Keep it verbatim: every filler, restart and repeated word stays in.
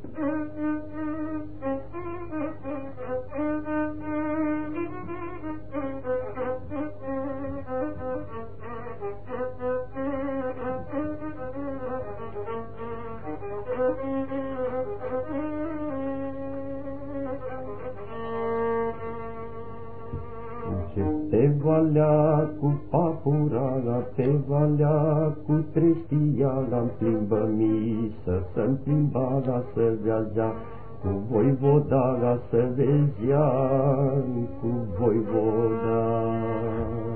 Pe valea cu papura, pe valea cu treștiala, plimbă misă, să-mi plimba la să veazea, cu voivoda la să vezea, cu voivoda.